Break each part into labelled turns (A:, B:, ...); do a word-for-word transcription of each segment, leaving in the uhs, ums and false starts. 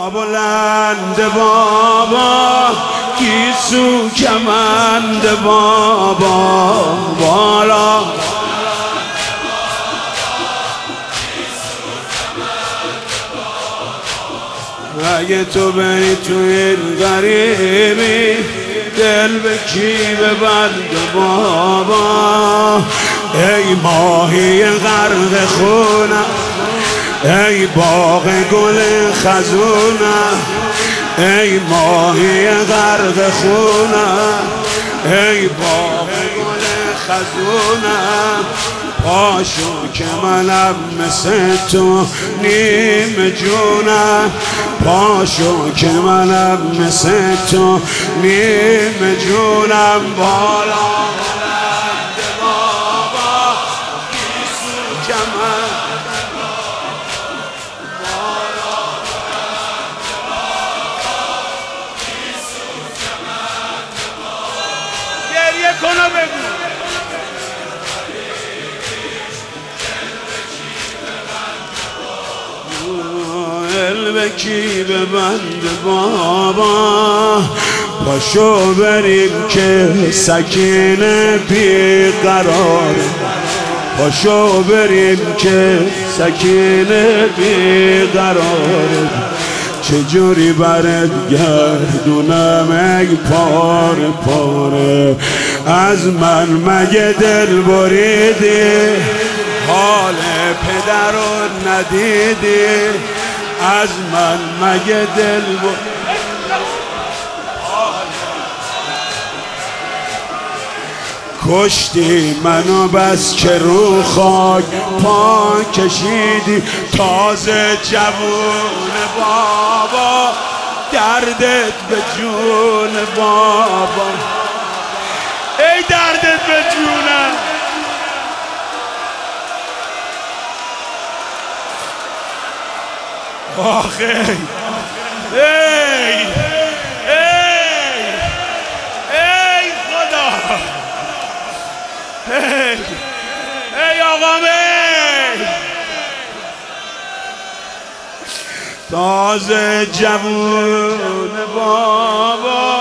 A: بلند بابا گیسو کمند بابا بالا اگه تو بری تو این غریبی دل به کی ببند بابا ای ماهی غرق خونم ای باغ گل خزونم ای ماهی غرق خونم ای باغ گل خزونم پاشو که منم مثل تو نیم جونم پاشو که منم مثل تو نیم جونم بالا بلند بابا گیسو کمند بالا بلند بابا گیسو کمند گریه کن و بگو به کی ببند بابا پاشو بریم که سکینه بیقرار پاشو بریم که سکینه بیقرار چجوری برد گردونم ای پاره پاره از من مگه دل بریدی حال پدر رو ندیدی از من مگه دل ب... کشتی منو بس که رو خاک پا کشیدی تازه جوون بابا دردت به جون بابا ای دردت به جونم آخه ای ای ای خدا ای ای آقام ای تازه جوون بابا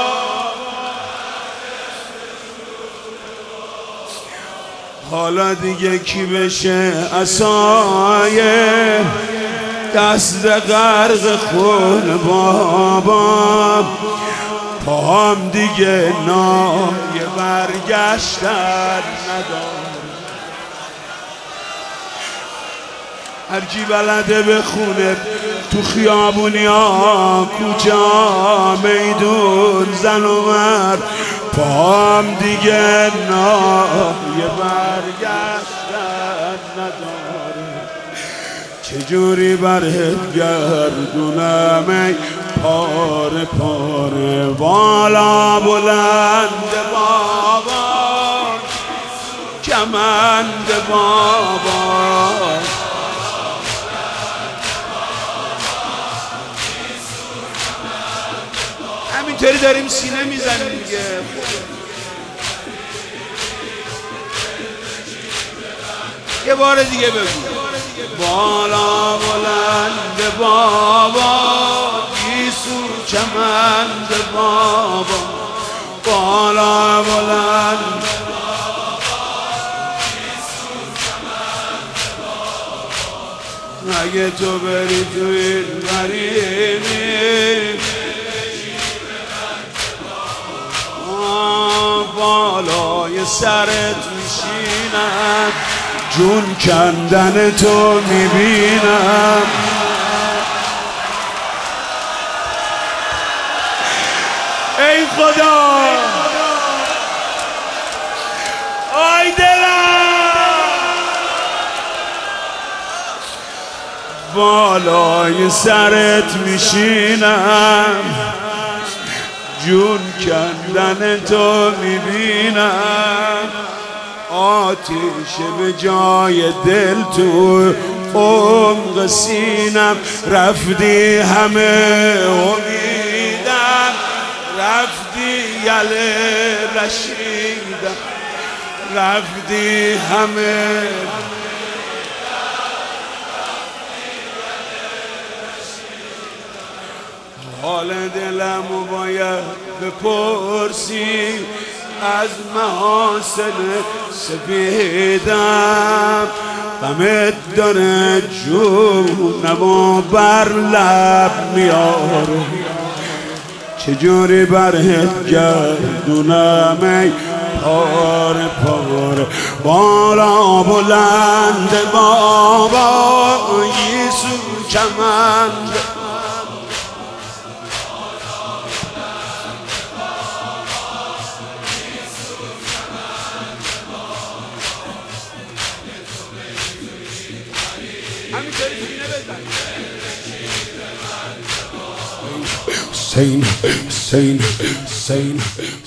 A: حالا دیگه کی بشه عصایه دست غرق خون بابا پاهم دیگه نای برگشتن نداره هرکی بلده بخونه تو خیابونی ها کوچه میدون زن و مرد پاهم دیگه نای برگشتن نداره چجوری برهت گردونم ای پاره پاره بالا بلند بابا کمند بابا همینطوری داریم سینه میزنیم دیگه یه بار دیگه بگو بالا بلند بابا گیسو کمند بابا بالا بلند بابا گیسو کمند بابا اگه تو بری تو این غریبی بالای سرت میشینم جون کندن تو میبینم ای خدا آی دلم بالای سرت میشینم جون کندن تو میبینم آتیش به جای دل تو عمق سینم رفتی همه امیدم رفتی یله رشیدم رفتی همه حال دلم باید بپرسی از محاسن سپیدم غمت داره جونم و بر لب میاره چجوری برهت گردونم ای پاره پاره بالا بلند بابا یسو کمند Sane, sane, sane,